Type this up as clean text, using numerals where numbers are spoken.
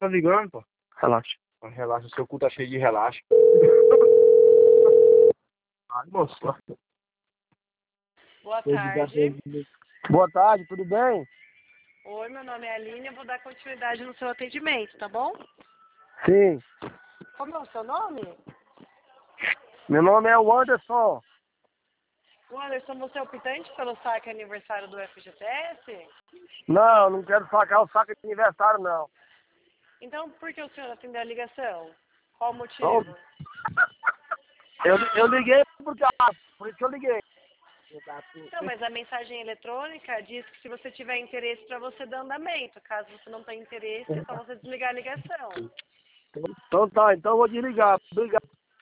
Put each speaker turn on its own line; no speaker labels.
ligando, pô.
Relaxa.
Relaxa, seu cu tá cheio de relaxa. Ai, moço.
Boa tarde.
Boa tarde, tudo bem?
Oi, meu nome é Aline, eu vou dar continuidade no seu atendimento, tá bom?
Sim.
Como é o seu nome?
Meu nome é o Anderson.
O Anderson, você é optante pelo saque aniversário do FGTS?
Não quero sacar o saco de aniversário, não.
Então, por que o senhor atendeu a ligação? Qual o
Então,
motivo?
eu liguei por isso que eu liguei.
Não, mas a mensagem eletrônica diz que se você tiver interesse para você dar andamento. Caso você não tenha interesse, é só você desligar a ligação.
Então tá, então eu vou desligar. Obrigado.